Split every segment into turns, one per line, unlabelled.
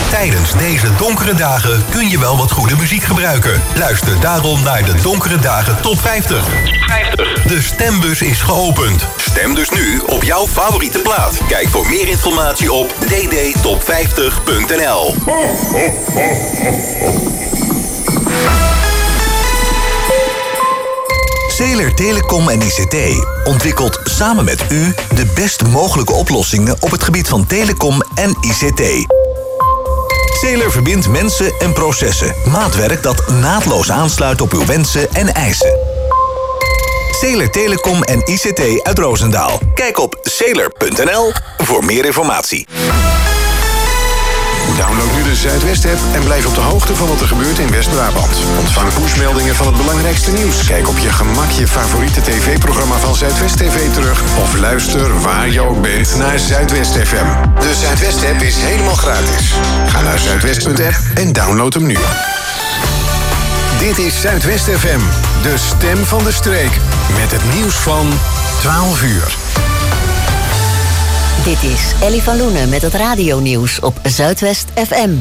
Tijdens deze donkere dagen kun je wel wat goede muziek gebruiken. Luister daarom naar de Donkere Dagen Top 50. De stembus is geopend. Stem dus nu op jouw favoriete plaat. Kijk voor meer informatie op ddtop50.nl.
Zeler Telecom en ICT ontwikkelt samen met u de best mogelijke oplossingen op het gebied van telecom en ICT. Zeler verbindt mensen en processen. Maatwerk dat naadloos aansluit op uw wensen en eisen. Zeler Telecom en ICT uit Roosendaal. Kijk op zeler.nl voor meer informatie.
Download nu de Zuidwest-app en blijf op de hoogte van wat er gebeurt in West-Brabant. Ontvang pushmeldingen van het belangrijkste nieuws. Kijk op je gemak je favoriete tv-programma van Zuidwest TV terug. Of luister waar je ook bent naar Zuidwest FM. De Zuidwest-app is helemaal gratis. Ga naar zuidwest.app en download hem nu. Dit is Zuidwest FM, de stem van de streek. Met het nieuws van 12 uur.
Dit is Ellie van Loenen met het radionieuws op Zuidwest FM.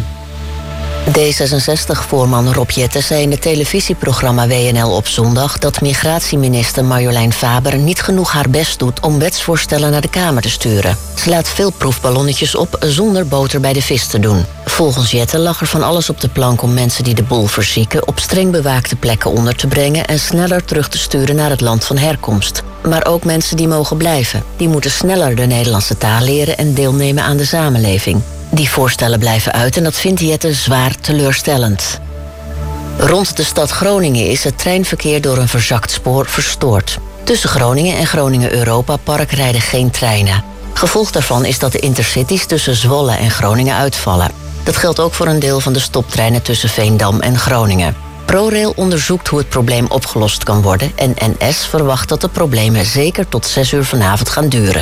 D66-voorman Rob Jetten zei in het televisieprogramma WNL op zondag dat migratieminister Marjolein Faber niet genoeg haar best doet om wetsvoorstellen naar de Kamer te sturen. Ze laat veel proefballonnetjes op zonder boter bij de vis te doen. Volgens Jetten lag er van alles op de plank om mensen die de boel verzieken op streng bewaakte plekken onder te brengen en sneller terug te sturen naar het land van herkomst. Maar ook mensen die mogen blijven. Die moeten sneller de Nederlandse taal leren en deelnemen aan de samenleving. Die voorstellen blijven uit en dat vindt Jetten zwaar teleurstellend. Rond de stad Groningen is het treinverkeer door een verzakt spoor verstoord. Tussen Groningen en Groningen Europa Park rijden geen treinen. Gevolg daarvan is dat de intercities tussen Zwolle en Groningen uitvallen. Dat geldt ook voor een deel van de stoptreinen tussen Veendam en Groningen. ProRail onderzoekt hoe het probleem opgelost kan worden en NS verwacht dat de problemen zeker tot 6 uur vanavond gaan duren.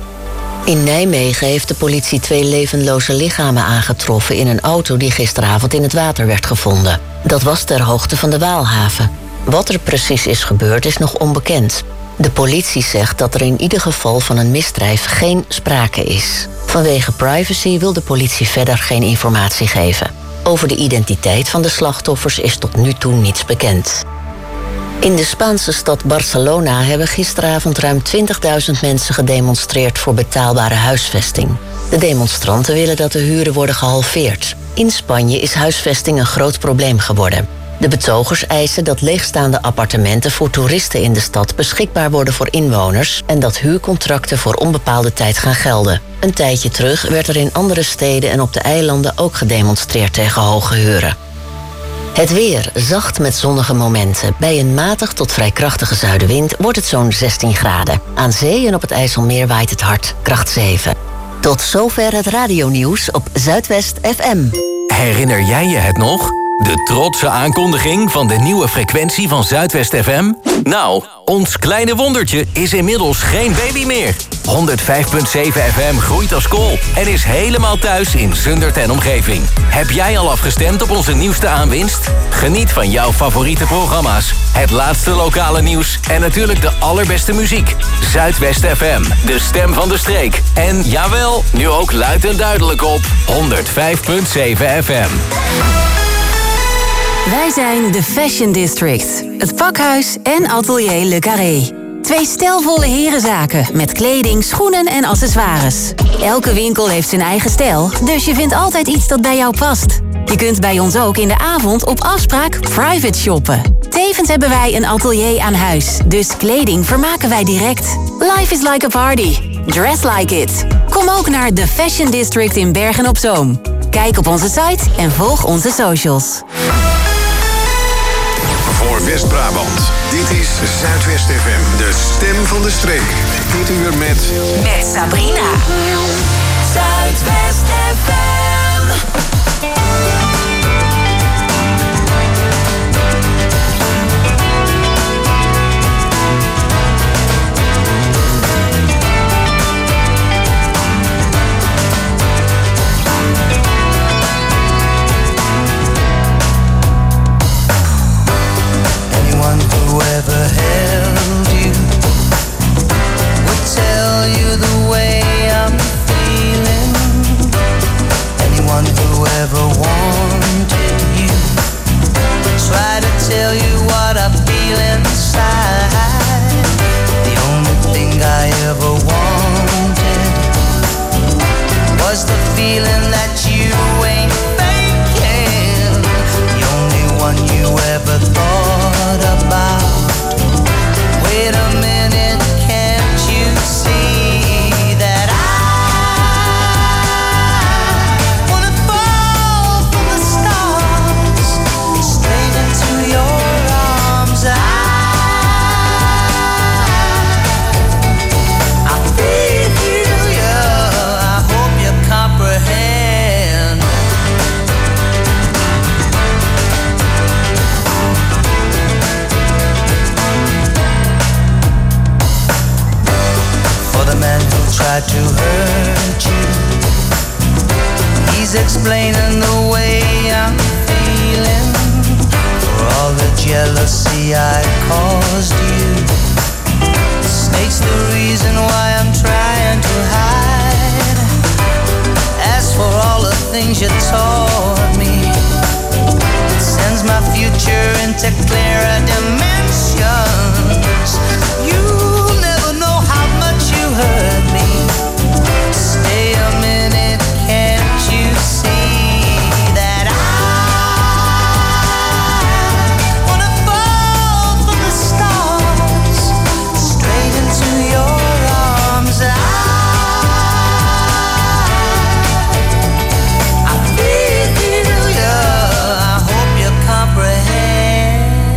In Nijmegen heeft de politie 2 levenloze lichamen aangetroffen in een auto die gisteravond in het water werd gevonden. Dat was ter hoogte van de Waalhaven. Wat er precies is gebeurd is nog onbekend. De politie zegt dat er in ieder geval van een misdrijf geen sprake is. Vanwege privacy wil de politie verder geen informatie geven. Over de identiteit van de slachtoffers is tot nu toe niets bekend. In de Spaanse stad Barcelona hebben gisteravond ruim 20.000 mensen gedemonstreerd voor betaalbare huisvesting. De demonstranten willen dat de huren worden gehalveerd. In Spanje is huisvesting een groot probleem geworden. De betogers eisen dat leegstaande appartementen voor toeristen in de stad beschikbaar worden voor inwoners en dat huurcontracten voor onbepaalde tijd gaan gelden. Een tijdje terug werd er in andere steden en op de eilanden ook gedemonstreerd tegen hoge huren. Het weer, zacht met zonnige momenten. Bij een matig tot vrij krachtige zuidenwind wordt het zo'n 16 graden. Aan zee en op het IJsselmeer waait het hard, kracht 7. Tot zover het radionieuws op Zuidwest FM.
Herinner jij je het nog? De trotse aankondiging van de nieuwe frequentie van Zuidwest FM? Nou, ons kleine wondertje is inmiddels geen baby meer. 105.7 FM groeit als kool en is helemaal thuis in Zundert en omgeving. Heb jij al afgestemd op onze nieuwste aanwinst? Geniet van jouw favoriete programma's, het laatste lokale nieuws en natuurlijk de allerbeste muziek. Zuidwest FM, de stem van de streek. En jawel, nu ook luid en duidelijk op 105.7 FM.
Wij zijn de Fashion District, het pakhuis en atelier Le Carré. 2 stijlvolle herenzaken met kleding, schoenen en accessoires. Elke winkel heeft zijn eigen stijl, dus je vindt altijd iets dat bij jou past. Je kunt bij ons ook in de avond op afspraak private shoppen. Tevens hebben wij een atelier aan huis, dus kleding vermaken wij direct. Life is like a party. Dress like it. Kom ook naar The Fashion District in Bergen-op-Zoom. Kijk op onze site en volg onze socials.
Voor West-Brabant. Dit is Zuidwest FM, de stem van de streek. Dit uur met
Sabrina.
Zuidwest FM.
Whoever held you would tell you the way I'm feeling. feeling that you ain't faking. The only one you ever thought about. Wait a minute, can't you see that I wanna fall from the stars straight into your arms? I feel you, I hope you comprehend. For the man who tried to hurt you, he's explaining the way I'm feeling. For all the jealousy I caused you, the snake's the reason why I'm trying to hide. As for all the things you taught me, it sends my future into clearer dimensions. You'll never know how much you hurt me. Stay a minute, can't you see that I wanna fall from the stars straight into your arms? I feel you, I hope you comprehend.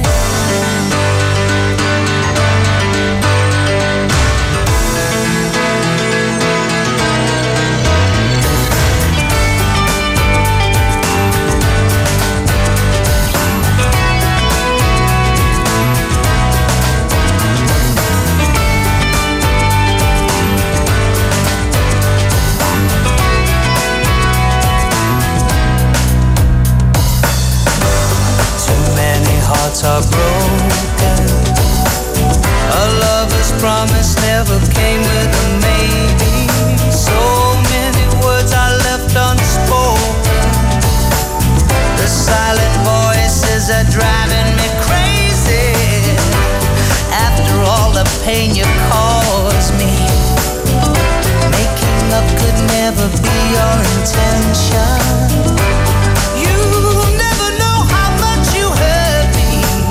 Too many hearts are broken. A lover's promise never came with a maybe. So many words are left unspoken. The silent voices are driving me crazy. After all the pain you caused me, making up could never be your intention. You never know how much you hurt me.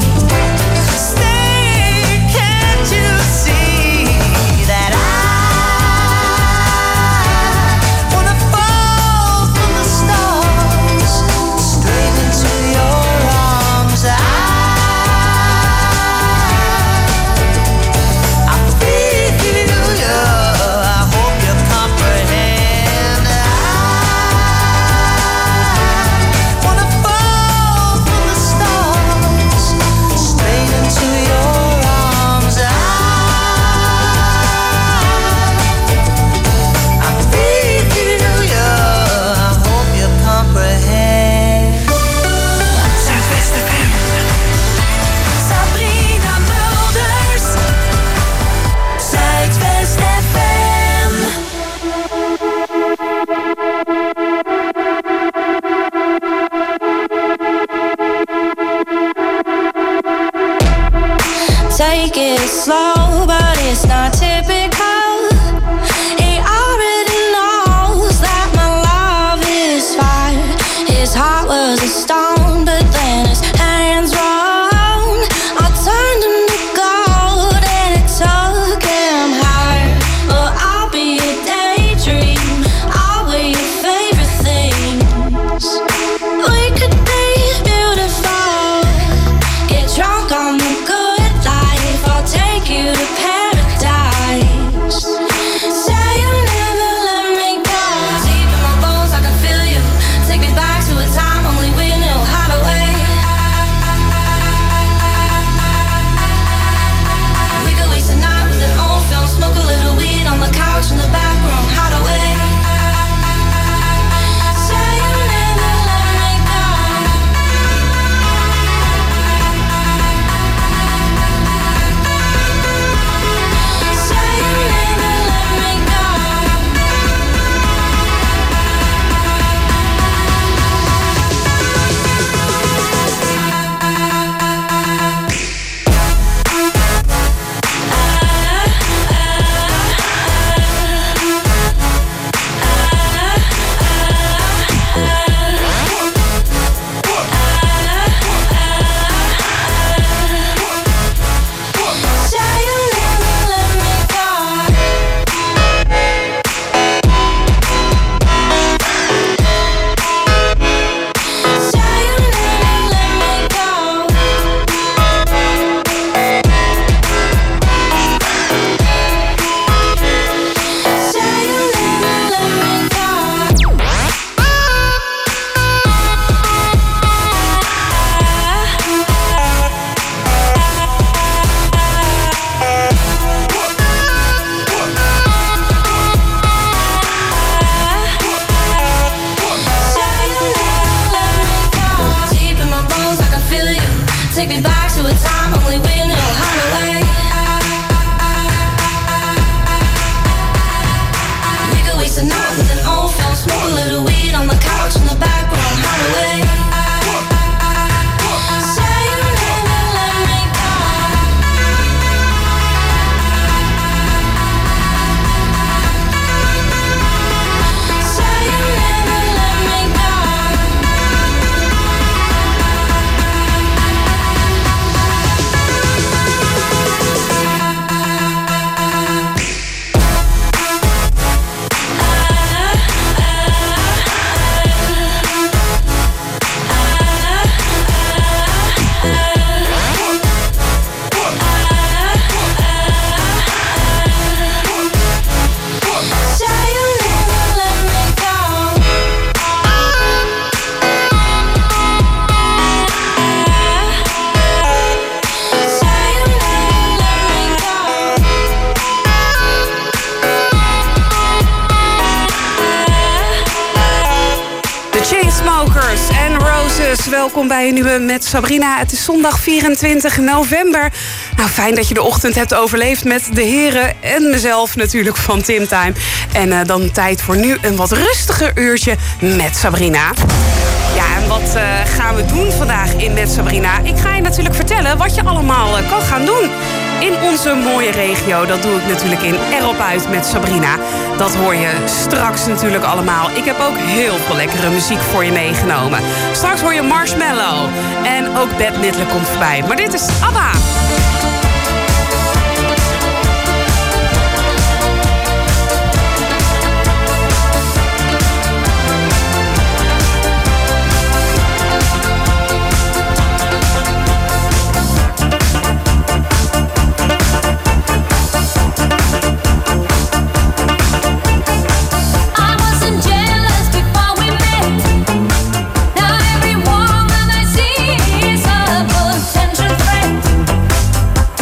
Stay, can't you see that I wanna fall from the stars straight into your arms? I feel you, I hope you comprehend. I wanna fall from the stars straight into your arms. I feel you, I hope you comprehend.
Zuidwest FM. Sabrina Mulders. Zuidwest FM.
Take it slow, but it's not typical. He already knows that my love is fire. His heart was a stone, but then his hands round. I turned him to gold and it took him higher. Well, I'll be a daydream. I'll wear your favorite things. We could be beautiful. Get drunk on the good life. I'll take you to paradise. Say you'll never let me go. Deep in my bones, I can feel you. Take me back to a time only we knew.
Dus welkom bij een nieuwe Met Sabrina. Het is zondag 24 november. Nou, fijn dat je de ochtend hebt overleefd met de heren en mezelf natuurlijk van Tim Time. En dan tijd voor nu een wat rustiger uurtje met Sabrina. Ja, en wat gaan we doen vandaag in Met Sabrina? Ik ga je natuurlijk vertellen wat je allemaal kan gaan doen in onze mooie regio. Dat doe ik natuurlijk in Erop Uit met Sabrina. Dat hoor je straks natuurlijk allemaal. Ik heb ook heel veel lekkere muziek voor je meegenomen. Straks hoor je Marshmello. En ook Bette Midler komt voorbij. Maar dit is ABBA.
Now every woman I see is a potential threat.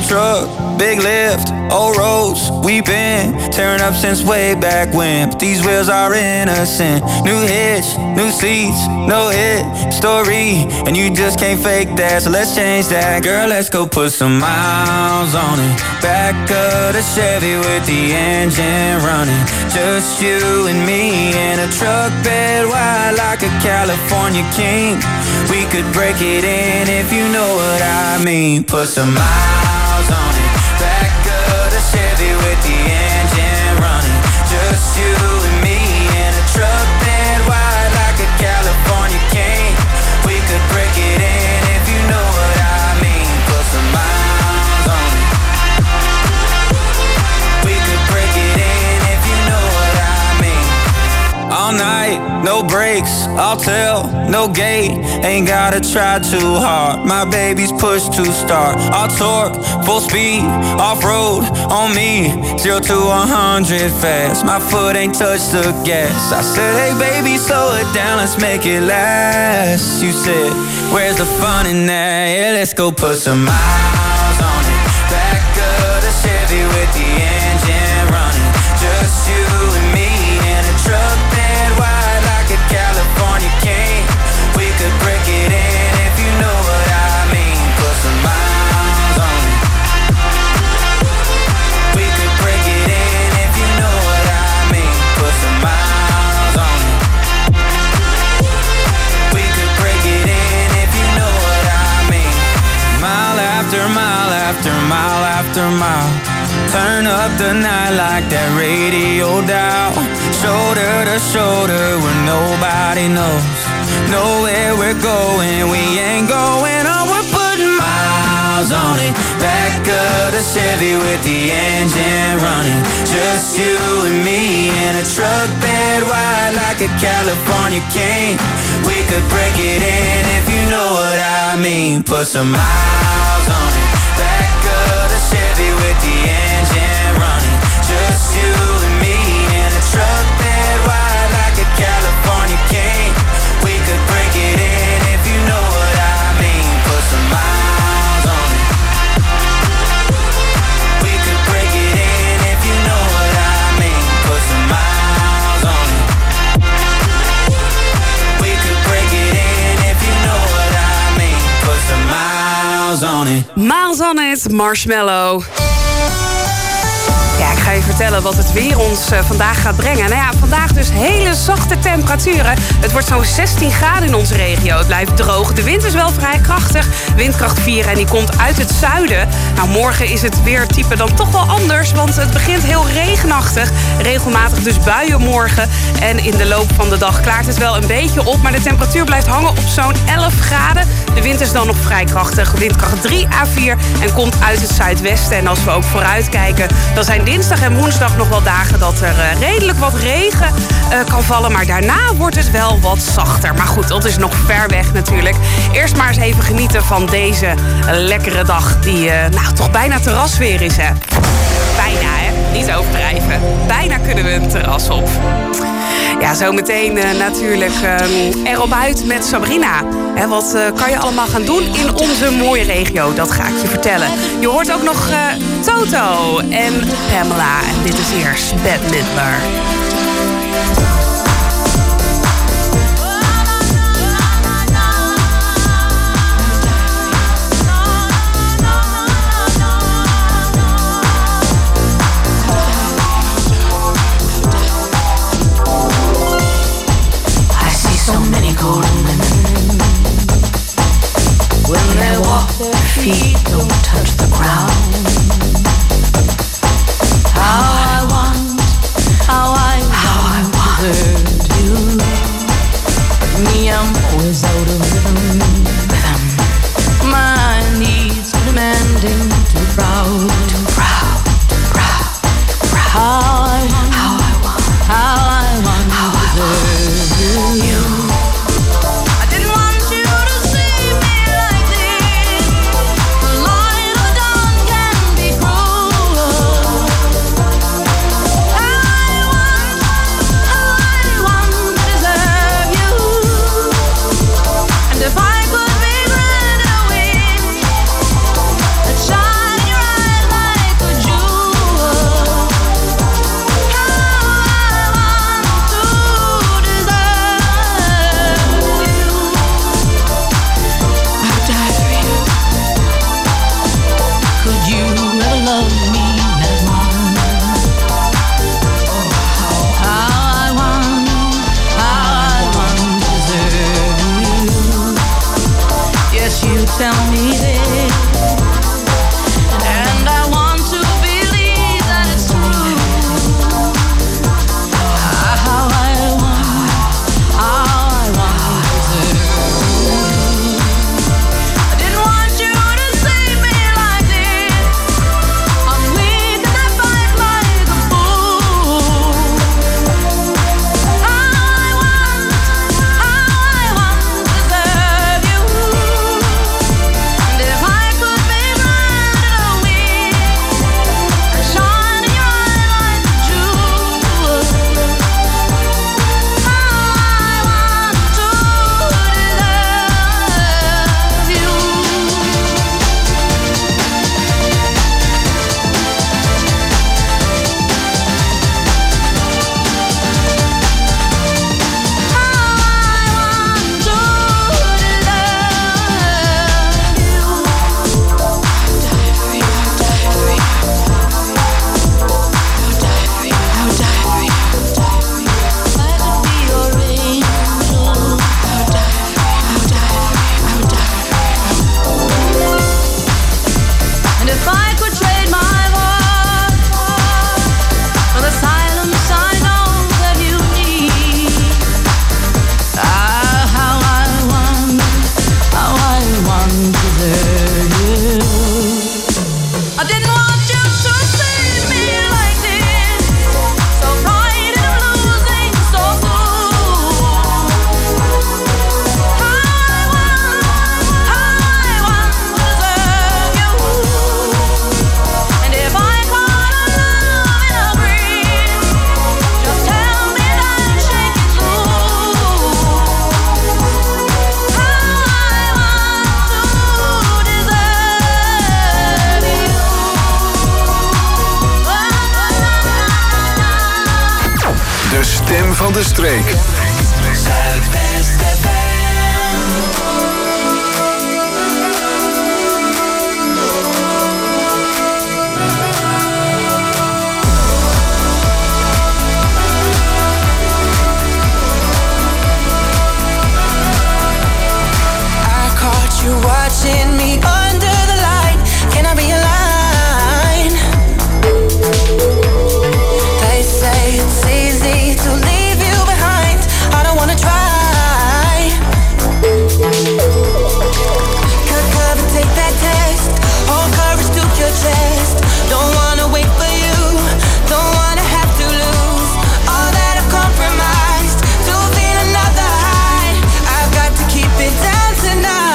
truck, big lift, old roads. We've been tearing up since way back when, but these wheels are innocent. New hitch, new seats, no hit story, and you just can't fake that, so let's change that. Girl, let's go put some miles on it. Back of the Chevy with the engine running. Just you and me in a truck bed wide like a California king. We could break it in if you know what I mean. Put some miles on it. Back of the Chevy with the engine running. Just you and me in a truck bed wide like a California king. We could break it in if you know what I mean. Put some miles on it. We could break it in if you know what I mean. All night, no brakes, I'll tell, no gate. Ain't gotta try too hard, my baby's push to start. I'll torque, full speed, off-road on me. 0 to 100 fast, my foot ain't touched the gas. I said, hey baby, slow it down, let's make it last. You said, where's the fun in that? Yeah, let's go put some miles on it. Back of the Chevy with the engine running. Just you and me in a truck bed wide like a California king. We could break it in if you know what I mean. Put some miles on it. We could break it in if you know what I mean. Put some miles on it. We could break it in if you know what I mean. Mile after mile after mile after mile. Turn up the night like that radio dial. Shoulder to shoulder where nobody knows. Know where we're going, we ain't going on. We're putting miles on it. Back of the Chevy with the engine running. Just you and me in a truck bed wide like a California king. We could break it in if you know what I mean. Put some miles on it. Back of the Chevy with the engine running. Just you and me in a truck bed wide like a California king. We could break it in if you know what I mean. Put some miles on it. We could break it in if you know what I mean. Put some miles on it. We could break it in if you know what I mean. Put some miles on it.
Miles on it, Marshmello. Ja, ik ga je vertellen wat het weer ons vandaag gaat brengen. Nou ja, vandaag dus hele zachte temperaturen. Het wordt zo'n 16 graden in onze regio. Het blijft droog. De wind is wel vrij krachtig. Windkracht 4 en die komt uit het zuiden. Nou, morgen is het weertype dan toch wel anders, want het begint heel regenachtig. Regelmatig dus buien morgen. En in de loop van de dag klaart het wel een beetje op, maar de temperatuur blijft hangen op zo'n 11 graden. De wind is dan nog vrij krachtig. Windkracht 3 à 4 en komt uit het zuidwesten. En als we ook vooruit kijken, dan zijn dinsdag en woensdag nog wel dagen dat er redelijk wat regen kan vallen. Maar daarna wordt het wel wat zachter. Maar goed, dat is nog ver weg natuurlijk. Eerst maar eens even genieten van deze lekkere dag die toch bijna terrasweer is, hè. Bijna, hè. Niet overdrijven. Bijna kunnen we een terras op. Ja, zometeen natuurlijk erop uit met Sabrina. Wat kan je allemaal gaan doen in onze mooie regio? Dat ga ik je vertellen. Je hoort ook nog Toto en Pamela. En dit is eerst Bette Midler.
So many golden women, when they walk, their feet don't touch the ground. How I want to hurt you. Me, I'm always out of rhythm. My needs demanding too proud. How I want to hurt you.
If I could be granted a wish that shine in your eyes.
stem van de streek.
Zuidwest FM.
You're watching me under the light. Can I be a line? They say it's easy to leave you behind. I don't wanna try. Cut cover, take that test. Hold courage to your chest. Don't wanna wait for you. Don't wanna have to lose all that I've compromised to feel another high. I've got to keep it down tonight.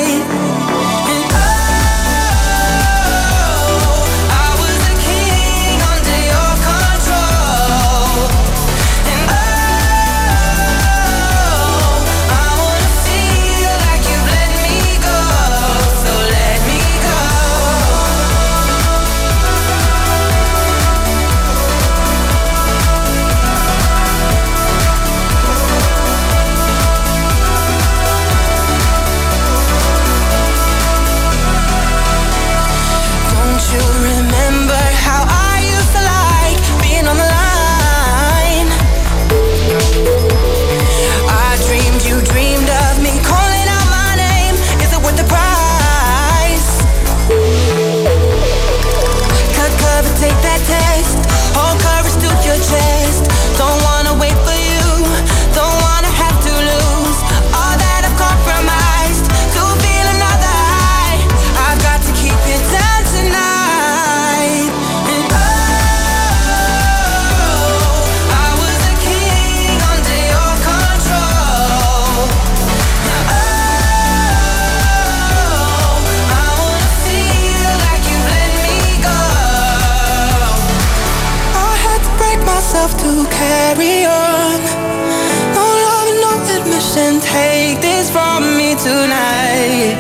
To carry on, no love, no admission. Take this from me tonight.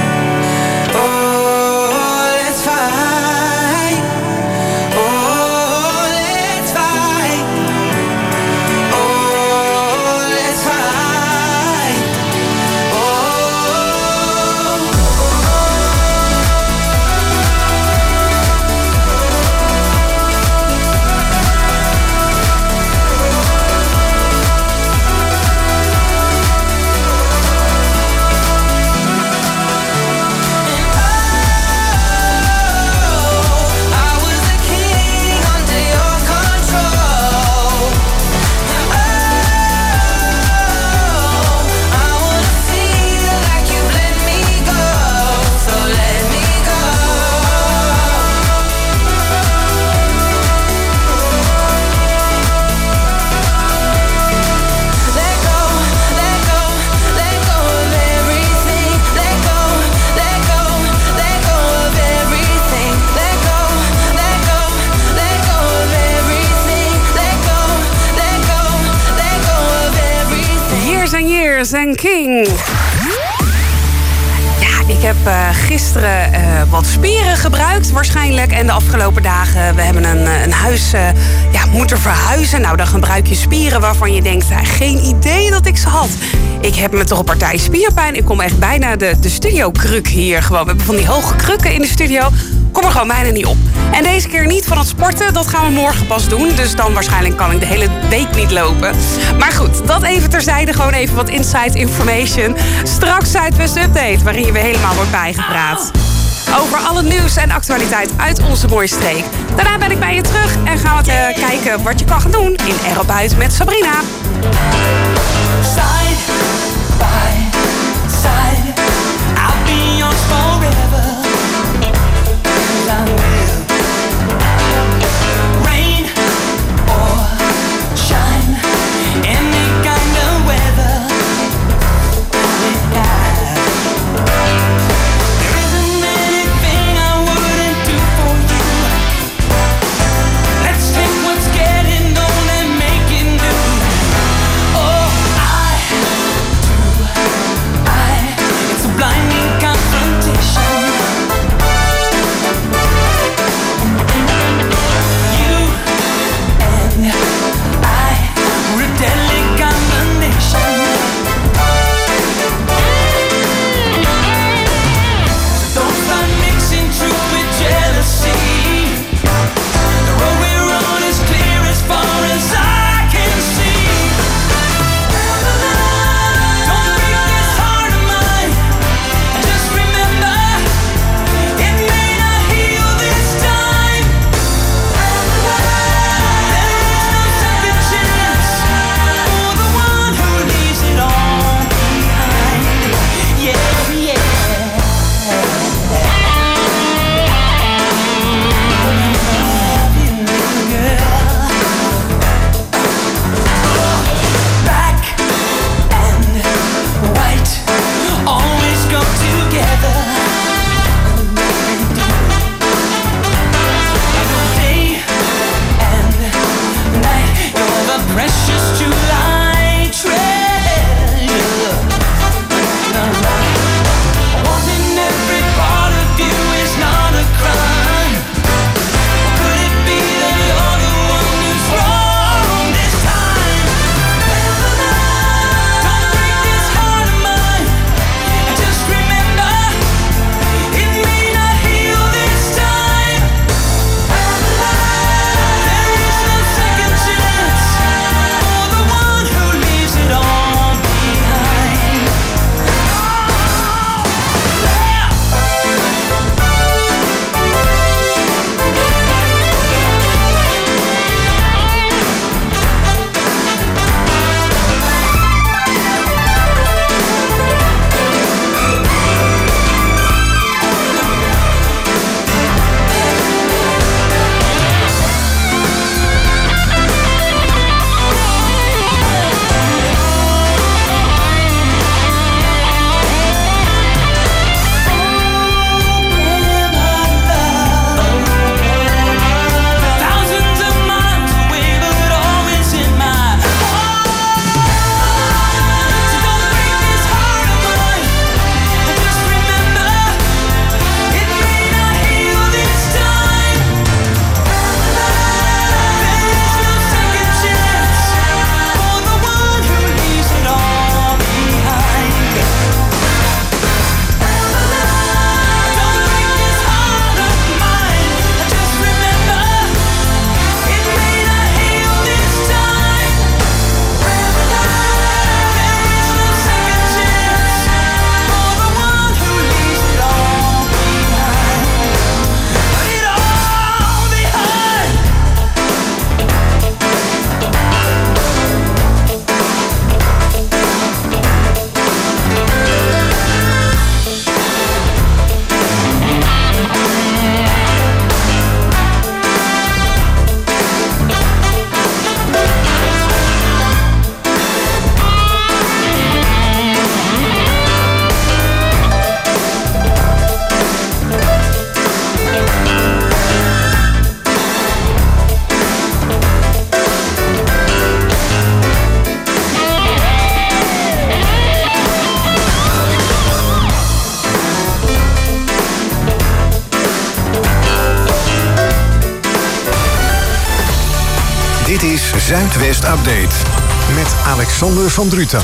Oh, let's fight. Oh, let's fight. Oh, let's fight.
En King. Ja, ik heb gisteren wat spieren gebruikt waarschijnlijk. En de afgelopen dagen, we hebben een huis moeten verhuizen. Nou, dan gebruik je spieren waarvan je denkt, geen idee dat ik ze had. Ik heb me toch een partij spierpijn. Ik kom echt bijna de studiokruk hier gewoon. We hebben van die hoge krukken in de studio. Kom er gewoon bijna niet op. En deze keer niet van het sporten. Dat gaan we morgen pas doen. Dus dan waarschijnlijk kan ik de hele week niet lopen. Maar goed, dat even terzijde. Gewoon even wat inside information. Straks Zuidwest Update, waarin je weer helemaal wordt bijgepraat. Over alle nieuws en actualiteit uit onze mooie streek. Daarna ben ik bij je terug en gaan we kijken wat je kan gaan doen in Erop Uit met Sabrina.
Side by side, I'll be yours forever. I will. Rain or shine, any kind of weather. There isn't anything I wouldn't do for you. Let's take what's getting old and make it new. Oh, I
Dit is Zuidwest Update met Alexander van Druten.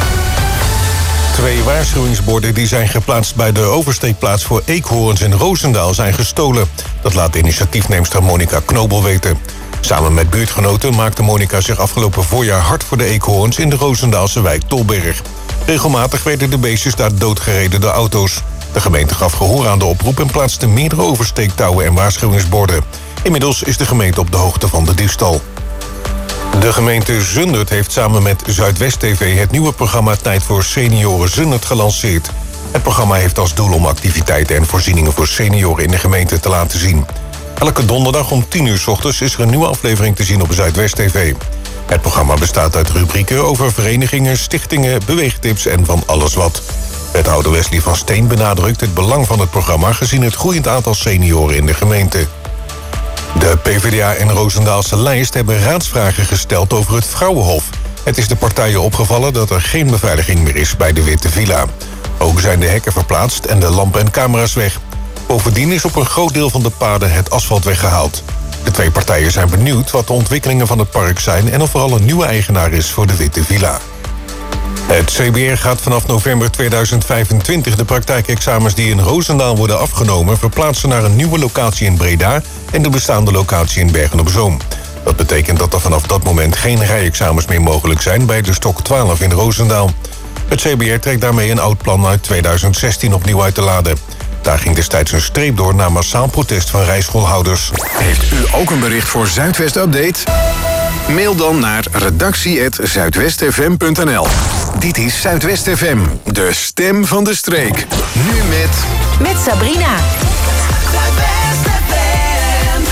2 waarschuwingsborden die zijn geplaatst bij de oversteekplaats voor eekhoorns in Roosendaal zijn gestolen. Dat laat initiatiefneemster Monica Knobel weten. Samen met buurtgenoten maakte Monica zich afgelopen voorjaar hard voor de eekhoorns in de Roosendaalse wijk Tolberg. Regelmatig werden de beestjes daar doodgereden door auto's. De gemeente gaf gehoor aan de oproep en plaatste meerdere oversteektouwen en waarschuwingsborden. Inmiddels is de gemeente op de hoogte van de diefstal. De gemeente Zundert heeft samen met Zuidwest TV het nieuwe programma Tijd voor Senioren Zundert gelanceerd. Het programma heeft als doel om activiteiten en voorzieningen voor senioren in de gemeente te laten zien. Elke donderdag om 10 uur 's ochtends is er een nieuwe aflevering te zien op Zuidwest TV. Het programma bestaat uit rubrieken over verenigingen, stichtingen, beweegtips en van alles wat. Wethouder Wesley van Steen benadrukt het belang van het programma gezien het groeiend aantal senioren in de gemeente. De PvdA en Roosendaalse lijst hebben raadsvragen gesteld over het Vrouwenhof. Het is de partijen opgevallen dat er geen beveiliging meer is bij de Witte Villa. Ook zijn de hekken verplaatst en de lampen en camera's weg. Bovendien is op een groot deel van de paden het asfalt weggehaald. De 2 partijen zijn benieuwd wat de ontwikkelingen van het park zijn en of er al een nieuwe eigenaar is voor de Witte Villa. Het CBR gaat vanaf november 2025 de praktijkexamens die in Roosendaal worden afgenomen verplaatsen naar een nieuwe locatie in Breda en de bestaande locatie in Bergen-op-Zoom. Dat betekent dat er vanaf dat moment geen rijexamens meer mogelijk zijn bij de Stok 12 in Roosendaal. Het CBR trekt daarmee een oud plan uit 2016 opnieuw uit te laden. Daar ging destijds een streep door na massaal protest van rijschoolhouders.
Heeft u ook een bericht voor Zuidwest Update? Mail dan naar redactie@zuidwestfm.nl. Dit is Zuidwest FM, de stem van de streek. Nu
met Sabrina.
Zuidwest FM.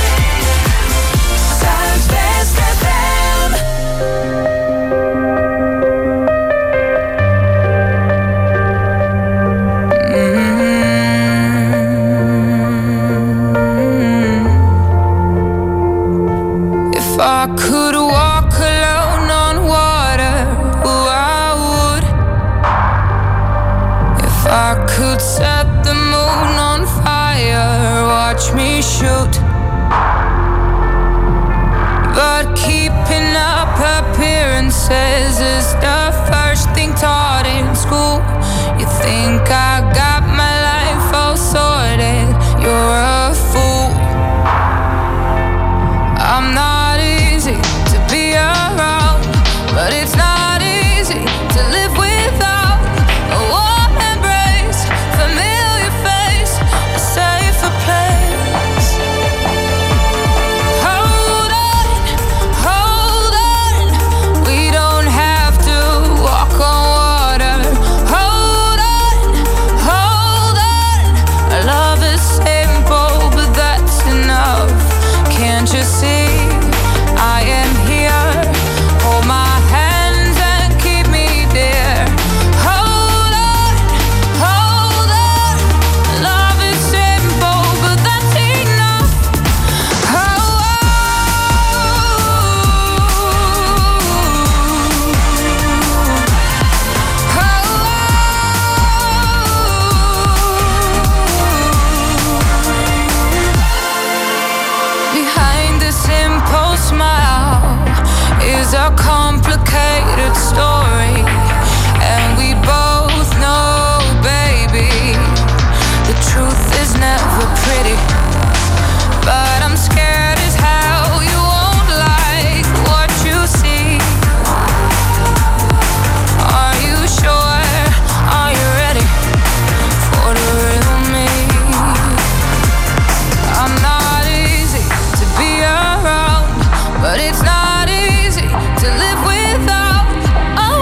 Zuidwest FM.
If I could walk alone on water, I would. If I could set the moon on fire, watch me shoot. But keeping up appearances is the first thing taught in school. You think I got my life all sorted, you're a fool. I'm not easy to be around, but it's not easy to live without a warm embrace, familiar face, a safer place. Hold on, we don't have to walk on water. Hold on, love is simple, but that's enough. Can't you see? I am here. Hold my hands and keep me dear. Hold on. Love is simple, but that's enough. Behind the simple smile is a complicated story, and we both know, baby, the truth is never pretty. But I'm scared as hell you won't like what you see. Are you sure? Are you ready for the real me? I'm not easy to be around, but it's not easy to live without a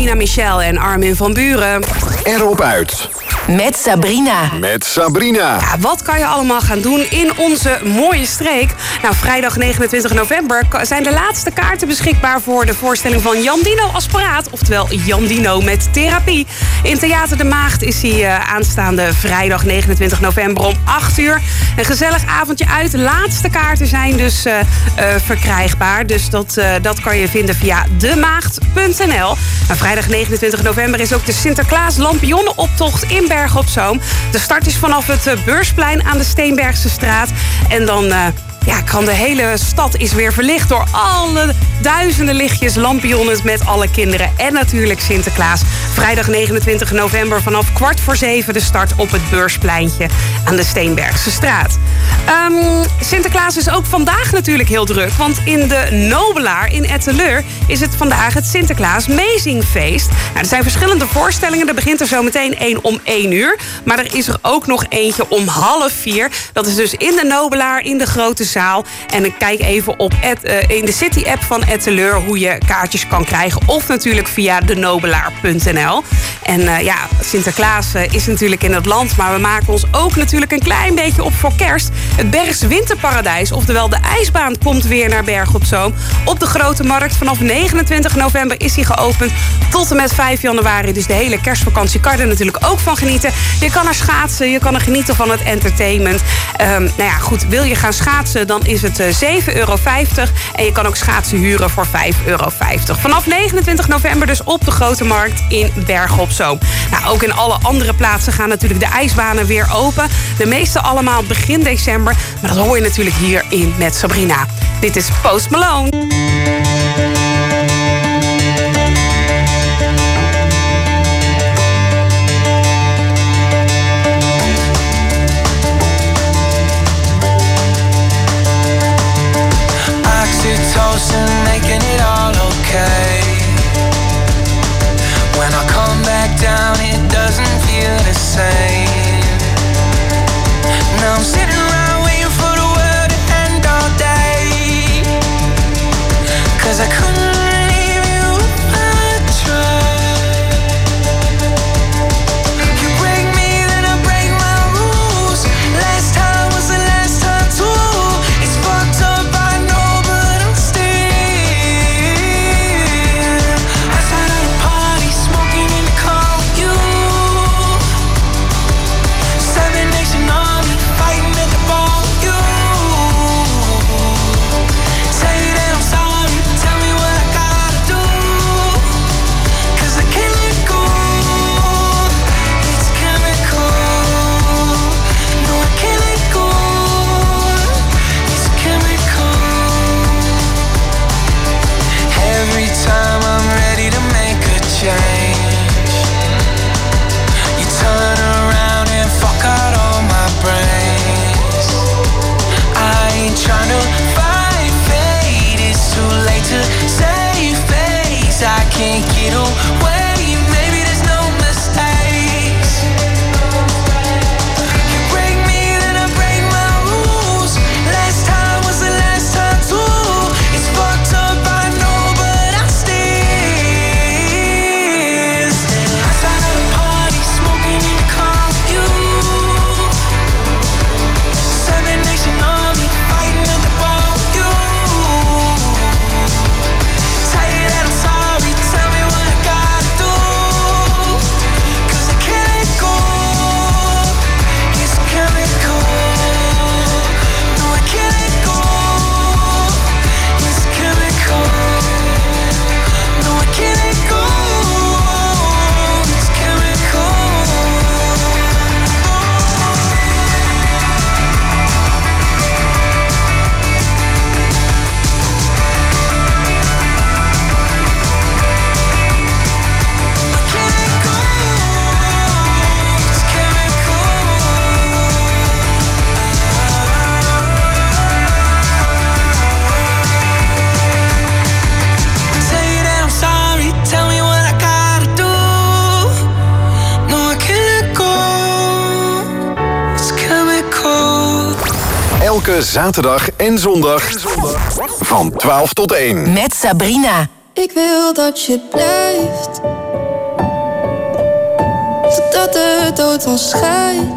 Davina Michel en Armin van Buuren.
Erop uit.
Met Sabrina.
Met Sabrina.
Ja, wat kan je allemaal gaan doen in onze mooie streek? Nou, vrijdag 29 november zijn de laatste kaarten beschikbaar voor de voorstelling van Jan Dino als paraat. Oftewel Jan Dino met therapie. In Theater de Maagd is hij aanstaande vrijdag 29 november om 8 uur. Een gezellig avondje uit. De laatste kaarten zijn dus verkrijgbaar. Dus dat kan je vinden via demaagd.nl. Vrijdag 29 november is ook de Sinterklaas Lampionnenoptocht in Bergen op Zoom. De start is vanaf het Beursplein aan de Steenbergse straat. En dan kan de hele stad is weer verlicht door alle duizenden lichtjes, lampionnen met alle kinderen. En natuurlijk Sinterklaas. Vrijdag 29 november vanaf 6:15 de start op het Beurspleintje aan de Steenbergse straat. Sinterklaas is ook vandaag natuurlijk heel druk. Want in de Nobelaar in Etteleur is het vandaag het Sinterklaas Meezingfeest. Nou, er zijn verschillende voorstellingen. Er begint er zo meteen 1 om 1 uur. Maar er is er ook nog eentje om 3:30. Dat is dus in de Nobelaar in de grote zaal. En ik kijk even op in de City-app van Etteleur hoe je kaartjes kan krijgen. Of natuurlijk via denobelaar.nl. En Sinterklaas is natuurlijk in het land. Maar we maken ons ook natuurlijk een klein beetje op voor kerst. Het Bergs Winterparadijs, oftewel de ijsbaan, komt weer naar Bergen op Zoom. Op de Grote Markt vanaf 29 november is hij geopend tot en met 5 januari. Dus de hele kerstvakantie kan je er natuurlijk ook van genieten. Je kan er schaatsen, je kan er genieten van het entertainment. Wil je gaan schaatsen, dan is het €7,50. En je kan ook schaatsen huren voor €5,50. Vanaf 29 november dus op de Grote Markt in Bergen op Zoom. Nou, ook in alle andere plaatsen gaan natuurlijk de ijsbanen weer open. De meeste allemaal begin december. Maar dat hoor je natuurlijk hierin met Sabrina. Dit is Post Malone.
Oxytocin making it all okay. When I come back down, it doesn't feel the same. Now I'm sitting around waiting for the world to end all day. 'Cause I couldn't leave you if I tried. You break me, then I break my rules. Last time was the last time too. It's fucked up, I know, but I'm still outside of the party, smoking in the car with you. 7 Nation Army, fighting at the bar with you. Say that I'm sorry, tell me what I gotta do. 'Cause I can't let go, it's chemical. No, I can't let go, it's chemical. Every time I'm ready to make a change, you turn around and fuck out all my brains. I ain't tryna fight fate, it's too late to save face. I can't get away, maybe there's no mistakes. You break me, then I break my rules. Last time was the last time too. It's fucked up, I know, but I'm still outside of the party, smoking in the car with you. 7 Nation Army, fighting at the bar with you. Tell you that I'm sorry, tell me what I gotta do. 'Cause I can't let go, it's chemical. No, I can't let go, it's chemical. No, I can't let go, it's chemical. Tell you that I'm sorry, tell me what I gotta do. No, I can't let go, it's chemical.
Elke zaterdag en zondag van 12 tot 1.
Met Sabrina.
Ik wil dat je blijft, de dood ons scheidt.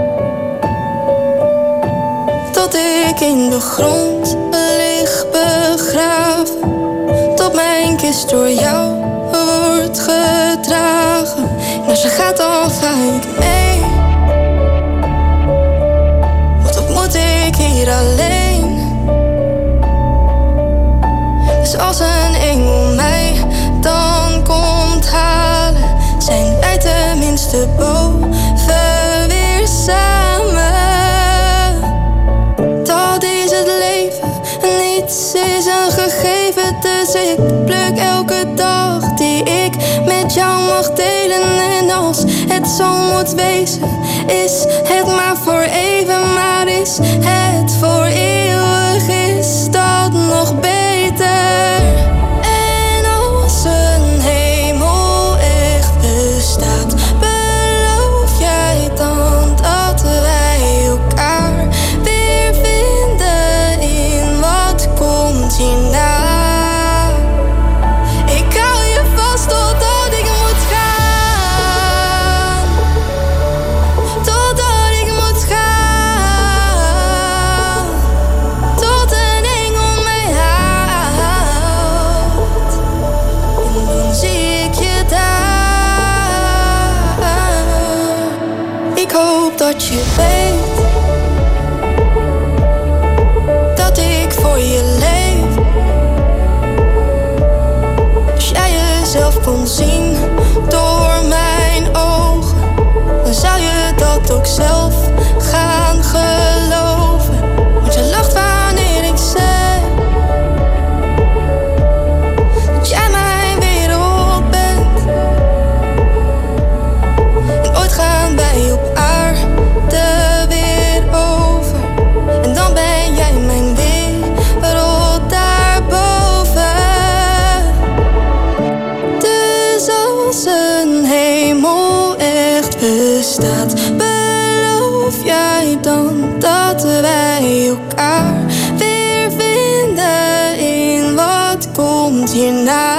Tot ik in de grond lig begraven. Tot mijn kist door jou wordt gedragen. En als je gaat dan ga ik mee. Want ook moet ik hier alleen. Dus als een engel mij dan komt halen, zijn wij tenminste boven weer samen. Dat is het leven, niets is een gegeven. Dus ik pluk elke dag die ik met jou mag delen. En als het zo moet wezen, is het maar voor even. Maar is het voor eeuwig, is dat nog beter. En als een hemel echt bestaat, beloof jij dan dat wij elkaar weer vinden in wat komt hierna? Ik hou je vast totdat ik moet gaan. Totdat ik moet gaan. Tot een engel mij houdt. En dan zie ik je daar. Ik hoop dat je weet dat ik voor je leef. Als jij jezelf kon zien door mijn ogen, dan zou je dat ook zelf gaan geloven. Want je lacht wanneer ik zeg dat jij mijn wereld bent. En ooit gaan wij op aarde weer over. En dan ben jij mijn wereld daarboven. Dus als een hemel echt bestaat, beloof jij dan dat wij elkaar weer vinden in wat komt hierna?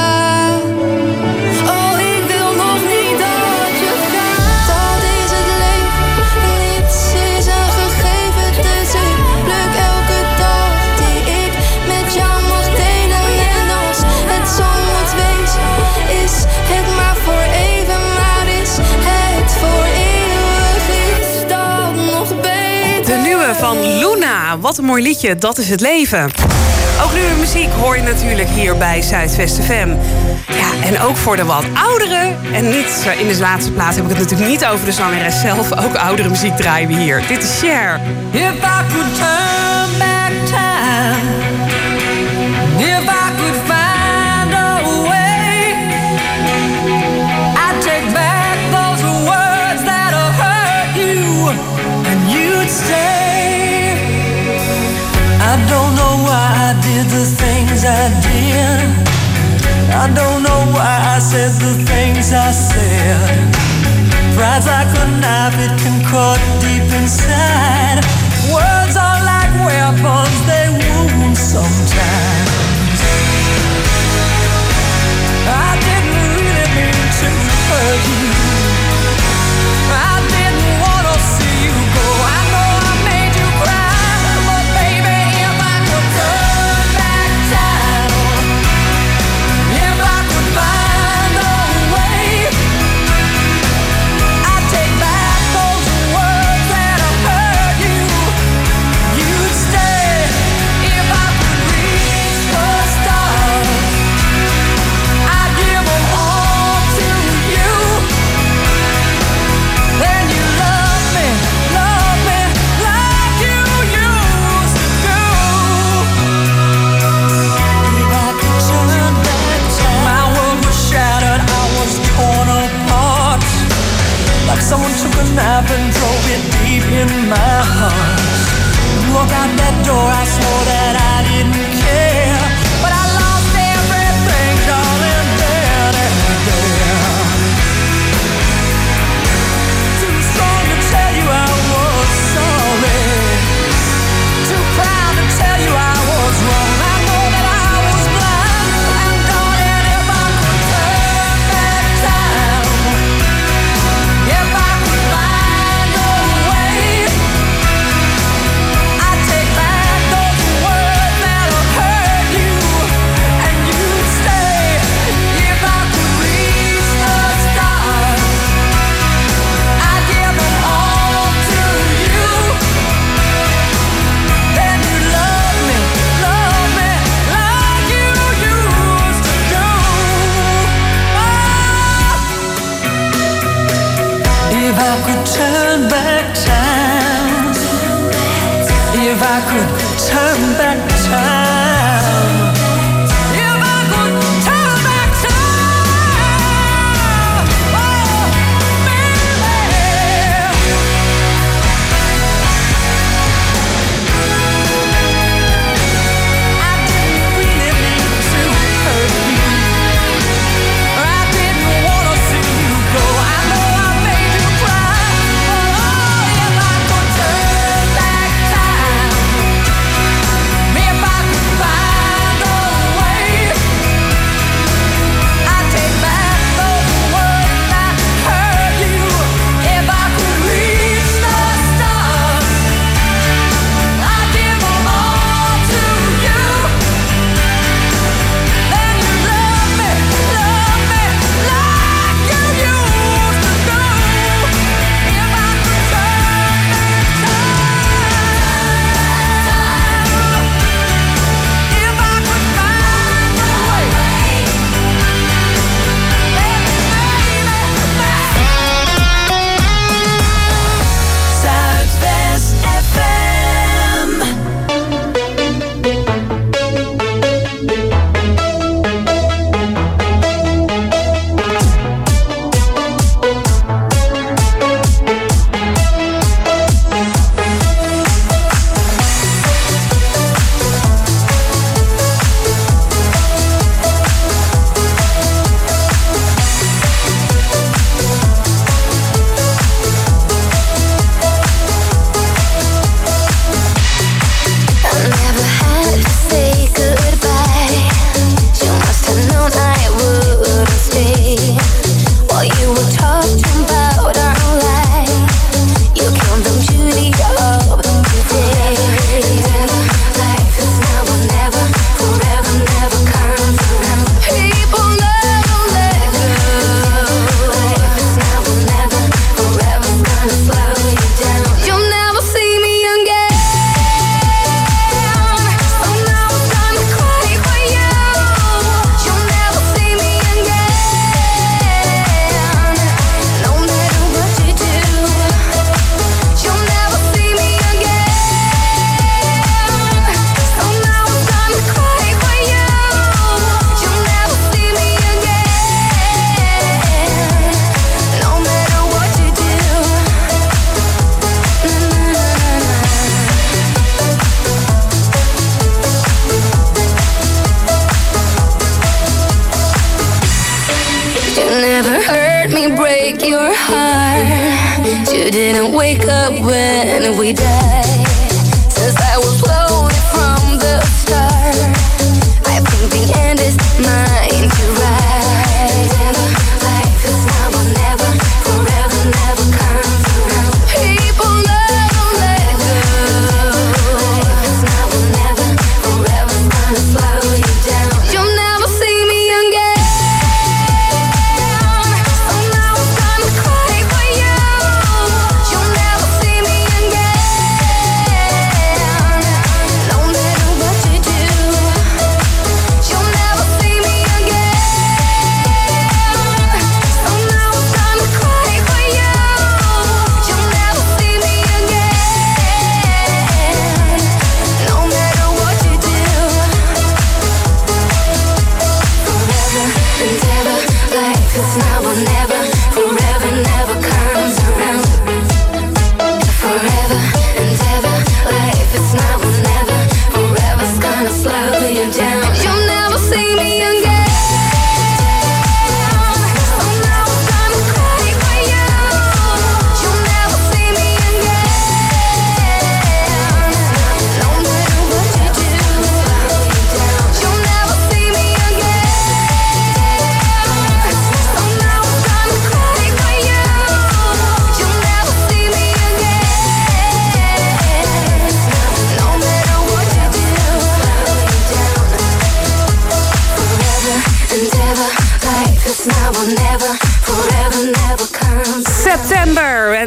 Oh, ik wil nog niet dat je gaat. Dat is het leven, niets is een gegeven. Dus ik pluk elke dag die ik met jou mag delen. En als het zo moet wezen, is het maar voor even. Maar is het voor eeuwig, is dat nog beter?
De nieuwe van Luna. Wat een mooi liedje, dat is het leven. Ook nieuwe muziek hoor je natuurlijk hier bij Zuidwest FM. Ja, en ook voor de wat ouderen. En niet in de laatste plaats heb ik het natuurlijk niet over de zangeres zelf. Ook oudere muziek draaien we hier. Dit is Cher.
If I could turn back time, if I could find a way, I'd take back those words that have hurt you, and you'd stay. I don't know why I did the things I did. I don't know why I said the things I said. Pride's like a knife, it can cut deep inside. Words are like weapons, they wound sometimes. I didn't really mean to hurt you. I didn't want to see you go. I know I made you cry, but baby, if I could turn back time, if I could find a way, I'd take back those words that have hurt you. You'd stay if I could reach the stars. I'd give them all to you. Then you love me like you used to do. If I could turn back time, my world was shattered, I was torn apart. Like someone took a knife and drove it deep in my heart. Walk out that door, I swore that I didn't care, but I lost everything, darling, then and there. Too strong to tell you I was sorry, too proud to tell you I was wrong. I know that I was blind, and darling, if I could turn back time, if I I could turn back time, if I could turn back time.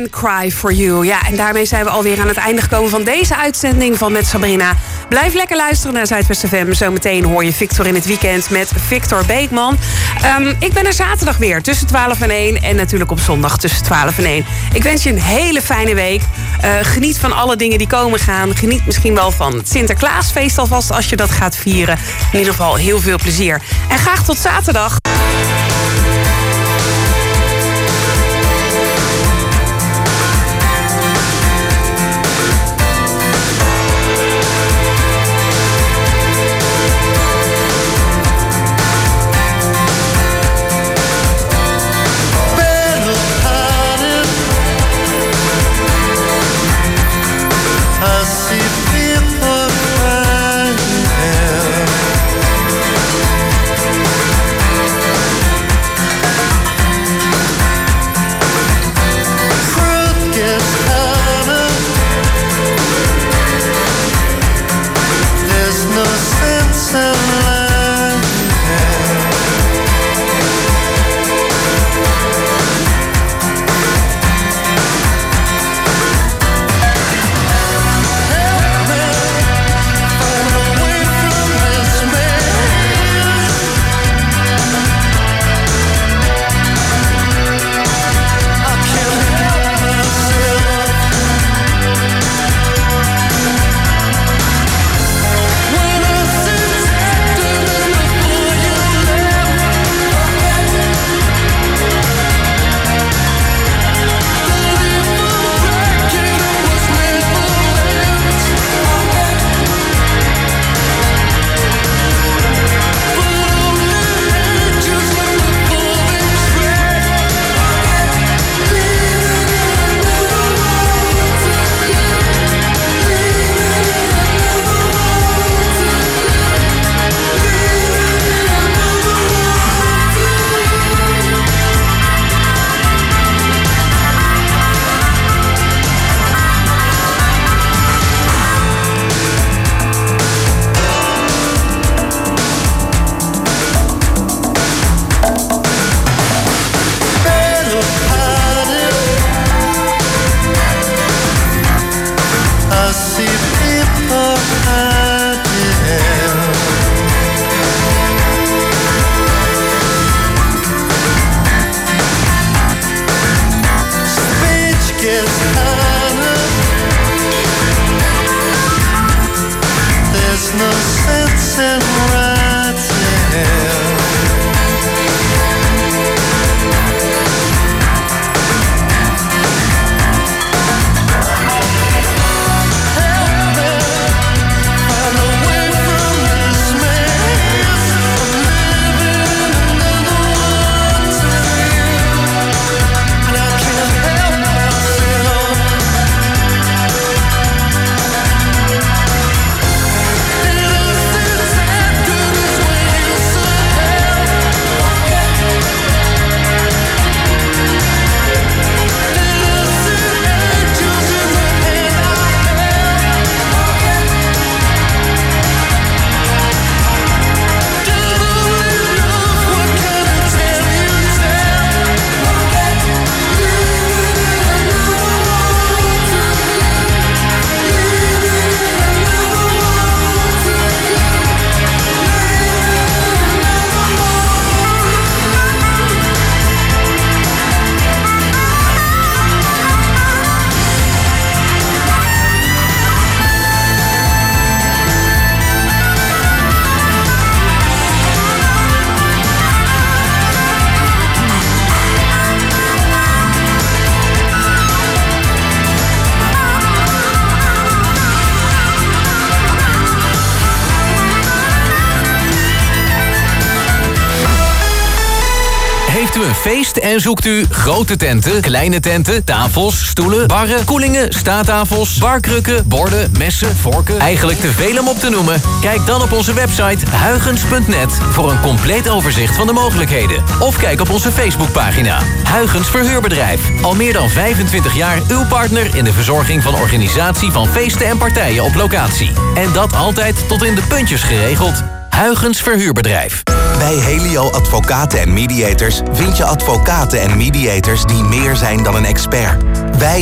en Cry For You. Ja, en daarmee zijn we alweer aan het einde gekomen van deze uitzending van Met Sabrina. Blijf lekker luisteren naar Zuidwest FM. Zometeen hoor je Victor in het weekend met Victor Beekman. Ik ben er zaterdag weer tussen 12 en 1. En natuurlijk op zondag tussen 12 en 1. Ik wens je een hele fijne week. Geniet van alle dingen die komen gaan. Geniet misschien wel van het Sinterklaasfeest alvast als je dat gaat vieren. In ieder geval heel veel plezier. En graag tot zaterdag.
Heeft u een feest en zoekt u grote tenten, kleine tenten, tafels, stoelen, barren, koelingen, staattafels, barkrukken, borden, messen, vorken, eigenlijk te veel om op te noemen? Kijk dan op onze website huygens.net voor een compleet overzicht van de mogelijkheden. Of kijk op onze Facebookpagina. Huygens Verhuurbedrijf. Al meer dan 25 jaar uw partner in de verzorging van organisatie van feesten en partijen op locatie. En dat altijd tot in de puntjes geregeld. Huygens Verhuurbedrijf.
Bij Helio Advocaten en Mediators vind je advocaten en mediators die meer zijn dan een expert. Wij